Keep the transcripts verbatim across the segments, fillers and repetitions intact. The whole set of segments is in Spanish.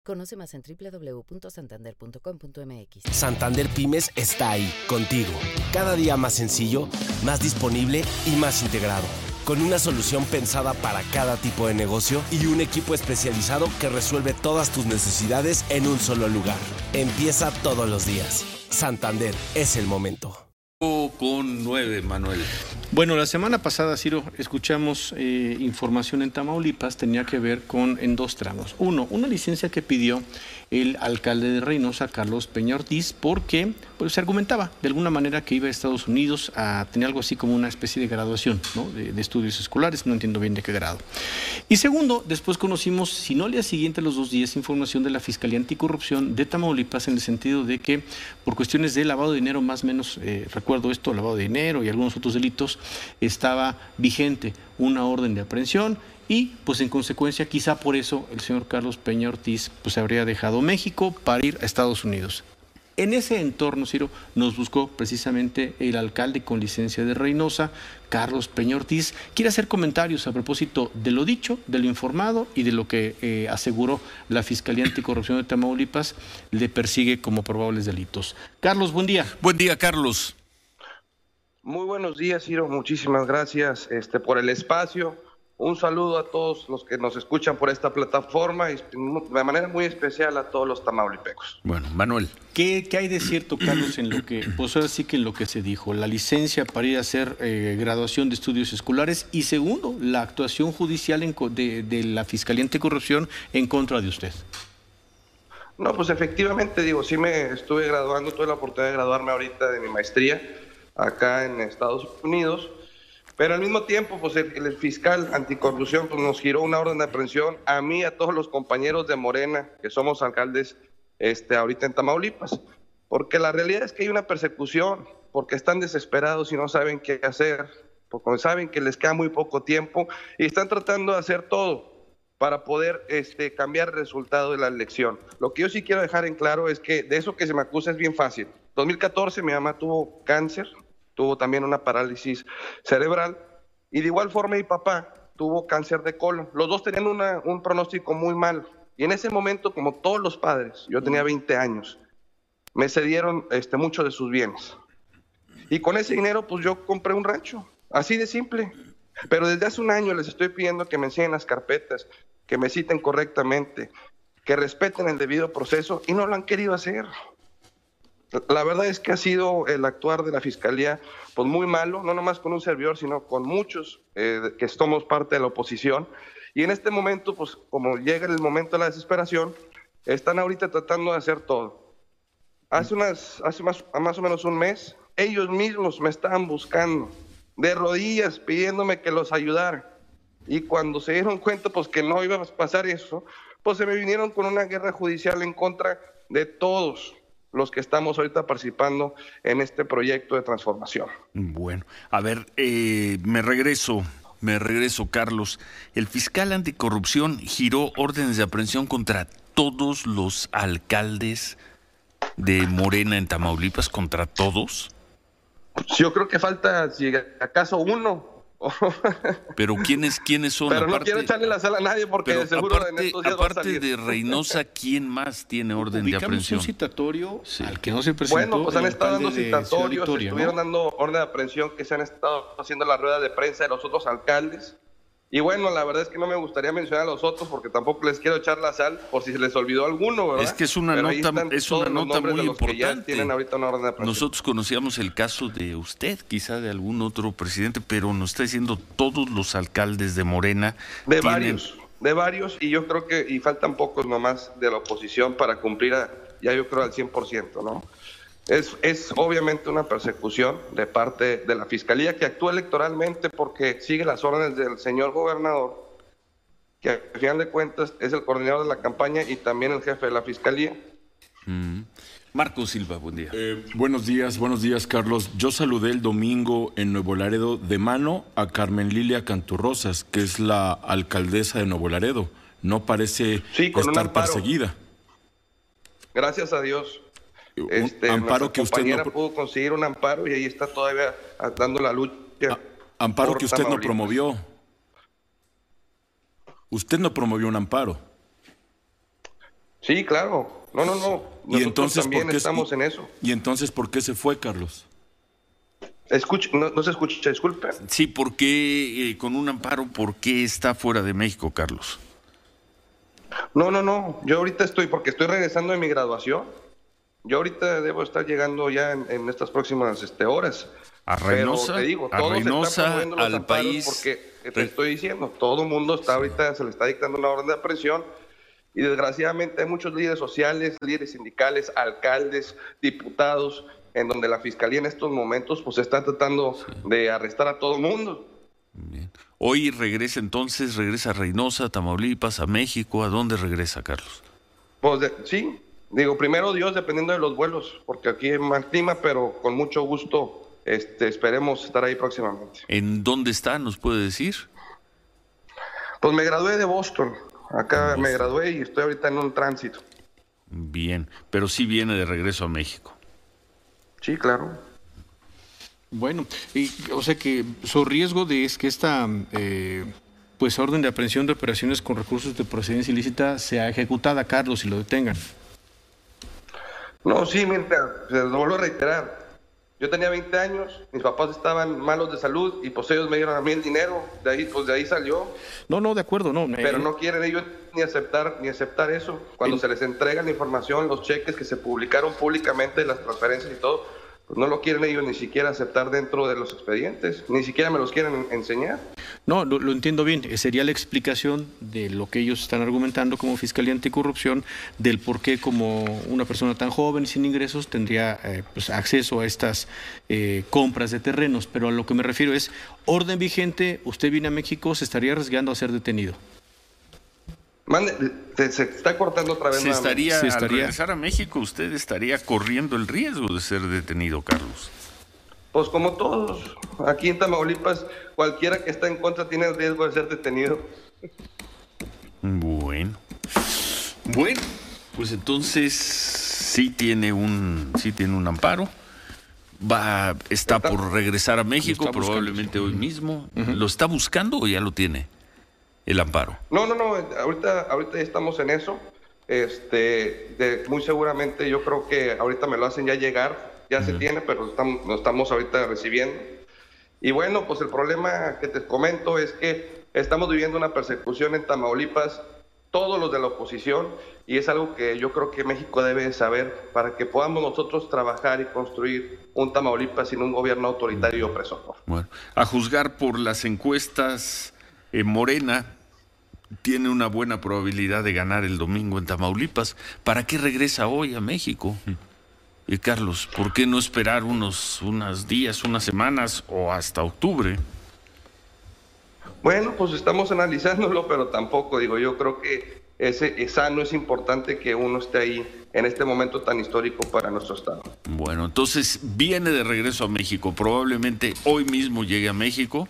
Conoce más en doble u doble u doble u punto santander punto com punto m x. Santander Pymes está ahí, contigo. Cada día más sencillo, más disponible y más integrado. Con una solución pensada para cada tipo de negocio y un equipo especializado que resuelve todas tus necesidades en un solo lugar. Empieza todos los días. Santander, es el momento. Con nueve, Manuel. Bueno, la semana pasada, Ciro, escuchamos eh, información en Tamaulipas, tenía que ver con en dos tramos. Uno, una licencia que pidió el alcalde de Reynosa, Carlos Peña Ortiz, porque pues, se argumentaba de alguna manera que iba a Estados Unidos a tener algo así como una especie de graduación, ¿no? de, de estudios escolares, no entiendo bien de qué grado. Y segundo, después conocimos, si no al día siguiente, los dos días, información de la Fiscalía Anticorrupción de Tamaulipas en el sentido de que por cuestiones de lavado de dinero, más o menos, eh, recuerdo esto, lavado de dinero y algunos otros delitos, estaba vigente una orden de aprehensión y pues en consecuencia quizá por eso el señor Carlos Peña Ortiz pues habría dejado México para ir a Estados Unidos. En ese entorno, Ciro, nos buscó precisamente el alcalde con licencia de Reynosa, Carlos Peña Ortiz. Quiere hacer comentarios a propósito de lo dicho, de lo informado y de lo que eh, aseguró la Fiscalía Anticorrupción de Tamaulipas le persigue como probables delitos. Carlos, buen día. Buen día, Carlos. Muy buenos días, Ciro. Muchísimas gracias este, por el espacio. Un saludo a todos los que nos escuchan por esta plataforma y de manera muy especial a todos los tamaulipecos. Bueno, Manuel. ¿Qué, qué hay de cierto, Carlos, en lo que, pues ahora sí que en lo que se dijo? La licencia para ir a hacer eh, graduación de estudios escolares y segundo, la actuación judicial en, de, de la Fiscalía Anticorrupción en contra de usted. No, pues efectivamente, digo, sí me estuve graduando, tuve la oportunidad de graduarme ahorita de mi maestría acá en Estados Unidos, pero al mismo tiempo, pues el, el fiscal anticorrupción pues, nos giró una orden de aprehensión a mí y a todos los compañeros de Morena, que somos alcaldes este, ahorita en Tamaulipas, porque la realidad es que hay una persecución, porque están desesperados y no saben qué hacer, porque saben que les queda muy poco tiempo y están tratando de hacer todo para poder este, cambiar el resultado de la elección. Lo que yo sí quiero dejar en claro es que de eso que se me acusa es bien fácil. dos mil catorce mi mamá tuvo cáncer, tuvo también una parálisis cerebral y de igual forma mi papá tuvo cáncer de colon. Los dos tenían una, un pronóstico muy malo y en ese momento, como todos los padres, yo tenía veinte años, me cedieron este, mucho de sus bienes. Y con ese dinero pues yo compré un rancho, así de simple. Pero desde hace un año les estoy pidiendo que me enseñen las carpetas, que me citen correctamente, que respeten el debido proceso y no lo han querido hacer. La verdad es que ha sido el actuar de la Fiscalía pues muy malo, no nomás con un servidor, sino con muchos eh, que somos parte de la oposición. Y en este momento, pues como llega el momento de la desesperación, están ahorita tratando de hacer todo. Hace, unas, hace más, más o menos un mes, ellos mismos me estaban buscando de rodillas pidiéndome que los ayudara. Y cuando se dieron cuenta pues que no iba a pasar eso, pues se me vinieron con una guerra judicial en contra de todos los que estamos ahorita participando en este proyecto de transformación. Bueno, a ver, eh, me regreso, me regreso, Carlos. El fiscal anticorrupción giró órdenes de aprehensión contra todos los alcaldes de Morena en Tamaulipas, contra todos. Yo creo que falta, si acaso, uno. Pero ¿quiénes, quiénes son? Pero aparte, no quiero echarle la sal a nadie porque de seguro aparte, en estos días aparte va a salir. de Reynosa, ¿quién más tiene orden de aprehensión? Un citatorio sí. al que no se presentó. Bueno, pues han estado dando de citatorios, Victoria, estuvieron ¿no? dando orden de aprehensión que se han estado haciendo la rueda de prensa de los otros alcaldes. Y bueno, la verdad es que no me gustaría mencionar a los otros porque tampoco les quiero echar la sal por si se les olvidó alguno, ¿verdad? Es que es una Pero ahí nota, están es todos una los nota nombres muy de los que ya importante. tienen ahorita una orden de aprehensión. Nosotros conocíamos el caso de usted, quizá de algún otro presidente, pero nos está diciendo todos los alcaldes de Morena. De tienen... varios, de varios, y yo creo que y faltan pocos nomás de la oposición para cumplir a, ya yo creo al cien por ciento, ¿no? Es, es obviamente una persecución de parte de la Fiscalía que actúa electoralmente porque sigue las órdenes del señor gobernador, que al final de cuentas es el coordinador de la campaña y también el jefe de la Fiscalía. Mm. Marco Silva, buen día. Eh, buenos días, buenos días, Carlos. Yo saludé el domingo en Nuevo Laredo de mano a Carmen Lilia Canturrosas, que es la alcaldesa de Nuevo Laredo. No parece sí, con estar perseguida. Gracias a Dios. Un Este, amparo que usted no pudo conseguir un amparo y ahí está todavía dando la lucha. A, amparo que usted no promovió. Usted no promovió un amparo. Sí, claro. No, no, no. Nosotros y entonces, también ¿por qué, estamos en eso. ¿Y entonces por qué se fue, Carlos? Escucha, no, no se escucha, disculpe. Sí, ¿por qué, eh, con un amparo, por qué está fuera de México, Carlos? No, no, no. Yo ahorita estoy, porque estoy regresando de mi graduación. Yo ahorita debo estar llegando ya en, en estas próximas este, horas. A Reynosa, Pero te digo, a todo se está Reynosa, promoviendo los al amparos país. porque te estoy diciendo, todo el mundo está ahorita, se le está dictando una orden de aprehensión y desgraciadamente hay muchos líderes sociales, líderes sindicales, alcaldes, diputados, en donde la fiscalía en estos momentos pues está tratando sí. de arrestar a todo el mundo. Bien. Hoy regresa entonces, regresa a Reynosa, Tamaulipas, a México. ¿A dónde regresa, Carlos? Pues de, sí, digo, primero Dios, dependiendo de los vuelos, porque aquí hay mal clima, pero con mucho gusto este, esperemos estar ahí próximamente. ¿En dónde está? ¿Nos puede decir? Pues me gradué de Boston. Acá Boston. me gradué y estoy ahorita en un tránsito. Bien, pero sí viene de regreso a México. Sí, claro. Bueno, y, o sea que su riesgo de es que esta eh, pues orden de aprehensión de operaciones con recursos de procedencia ilícita sea ejecutada, Carlos, y lo detengan. No, sí, mira, se lo vuelvo a reiterar. Yo tenía veinte años, mis papás estaban malos de salud y pues ellos me dieron a mí el dinero, de ahí pues de ahí salió. No, no, de acuerdo, no. Pero eh, no quieren ellos ni aceptar ni aceptar eso. Cuando el... se les entrega la información, los cheques que se publicaron públicamente, las transferencias y todo, pues no lo quieren ellos ni siquiera aceptar dentro de los expedientes, ni siquiera me los quieren enseñar. No, lo, lo entiendo bien. Sería la explicación de lo que ellos están argumentando como Fiscalía Anticorrupción, del por qué como una persona tan joven sin ingresos tendría eh, pues, acceso a estas eh, compras de terrenos. Pero a lo que me refiero es, orden vigente, usted viene a México, se estaría arriesgando a ser detenido. Mande, te, se está cortando otra vez. Se estaría, se estaría, al regresar a México, usted estaría corriendo el riesgo de ser detenido, Carlos. Pues como todos, aquí en Tamaulipas, cualquiera que está en contra tiene el riesgo de ser detenido. Bueno, bueno, pues entonces sí tiene un, sí tiene un amparo. Va, está, está por regresar a México, probablemente hoy mismo. Uh-huh. ¿Lo está buscando o ya lo tiene? El amparo. No, no, no, ahorita, ahorita estamos en eso. Este, de, muy seguramente yo creo que ahorita me lo hacen ya llegar, ya uh-huh. se tiene, pero estamos, lo estamos ahorita recibiendo. Y bueno, pues el problema que te comento es que estamos viviendo una persecución en Tamaulipas, todos los de la oposición, y es algo que yo creo que México debe saber para que podamos nosotros trabajar y construir un Tamaulipas sin un gobierno autoritario y opresor. Bueno, a juzgar por las encuestas, Eh, Morena tiene una buena probabilidad de ganar el domingo en Tamaulipas. ¿Para qué regresa hoy a México? Y Carlos, ¿por qué no esperar unos, unos días, unas semanas o hasta octubre? Bueno, pues estamos analizándolo, pero tampoco, digo, yo creo que ese, es sano, es importante que uno esté ahí en este momento tan histórico para nuestro estado. Bueno, entonces viene de regreso a México, probablemente hoy mismo llegue a México.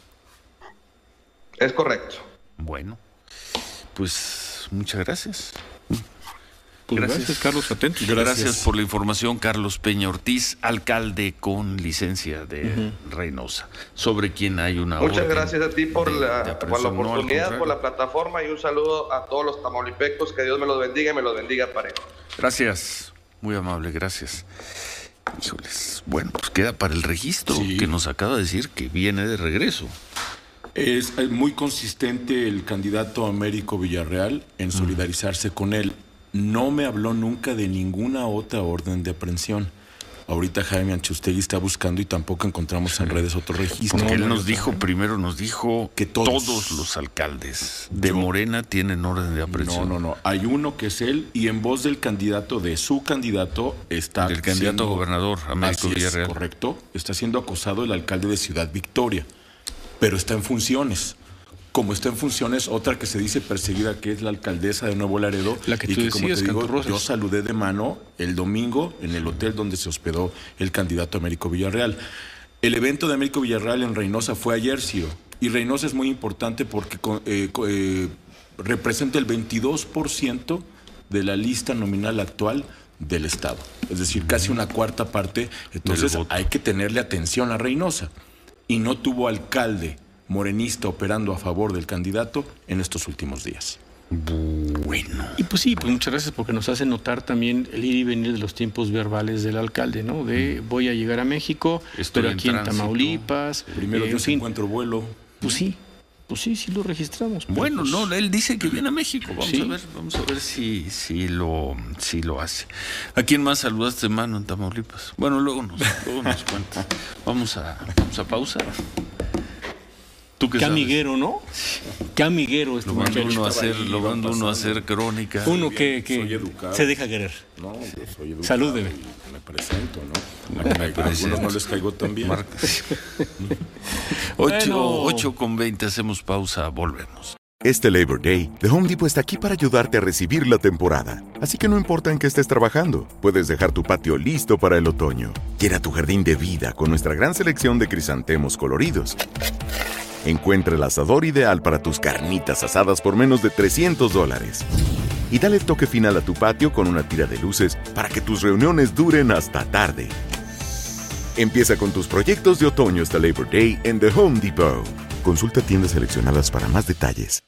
Es correcto. Bueno, pues muchas gracias. Pues gracias. gracias, Carlos, atento. Gracias. gracias por la información, Carlos Peña Ortiz, alcalde con licencia de uh-huh. Reynosa, sobre quien hay una Muchas orden gracias a ti por, de, la, de por la oportunidad, no, por la plataforma y un saludo a todos los tamaulipecos, que Dios me los bendiga y me los bendiga parejo. Gracias, muy amable, gracias. Híjoles, bueno, pues queda para el registro, sí. que nos acaba de decir que viene de regreso. Es muy consistente el candidato Américo Villarreal en solidarizarse mm. con él. No me habló nunca de ninguna otra orden de aprehensión. Ahorita Jaime Anchustegui está buscando y tampoco encontramos en redes otro registro. Porque él nos dijo, primero nos dijo que todos, todos los alcaldes de yo, Morena tienen orden de aprehensión. No, no, no. Hay uno que es él y en voz del candidato, de su candidato, está... Del candidato siendo, gobernador, Américo Villarreal. Es, correcto. Está siendo acosado el alcalde de Ciudad Victoria. Pero está en funciones. Como está en funciones, otra que se dice perseguida, que es la alcaldesa de Nuevo Laredo. La que tú y que, decías, como te digo, yo saludé de mano el domingo en el hotel donde se hospedó el candidato Américo Villarreal. El evento de Américo Villarreal en Reynosa fue ayer, Ciro. Y Reynosa es muy importante porque eh, eh, representa el veintidós por ciento de la lista nominal actual del Estado. Es decir, casi una cuarta parte. Entonces hay que tenerle atención a Reynosa. Y no tuvo alcalde morenista operando a favor del candidato en estos últimos días. Bueno. Y pues sí, pues muchas gracias porque nos hace notar también el ir y venir de los tiempos verbales del alcalde, ¿no? De voy a llegar a México, Estoy pero en aquí en, tránsito. Tamaulipas. Primero eh, yo en fin, encuentro vuelo. pues sí, pues sí, sí lo registramos. pero Bueno, pues, no, él dice que viene a México. Vamos Sí. a ver, vamos a ver si, si lo, si lo hace. ¿A quién más saludaste, mano, en Tamaulipas? Bueno, luego nos, luego nos cuentas. Vamos a, vamos a pausar. ¿Tú qué Qué sabes? amiguero, ¿no? Qué amiguero este Lo manda muchacho. uno a hacer, ahí, lo iba manda uno a pasando. hacer crónica. Uno que, que Soy educado. se deja querer. No, yo soy educado. Salúdeme. y Me presento, ¿no? Me A presento. algunos no les caigo tan bien. Marca. ocho, Bueno. ocho con veinte, hacemos pausa, volvemos. Este Labor Day, The Home Depot está aquí para ayudarte a recibir la temporada. Así que no importa en qué estés trabajando, puedes dejar tu patio listo para el otoño. Llena tu jardín de vida con nuestra gran selección de crisantemos coloridos. Encuentra el asador ideal para tus carnitas asadas por menos de trescientos dólares. Y dale el toque final a tu patio con una tira de luces para que tus reuniones duren hasta tarde. Empieza con tus proyectos de otoño hasta Labor Day en The Home Depot. Consulta tiendas seleccionadas para más detalles.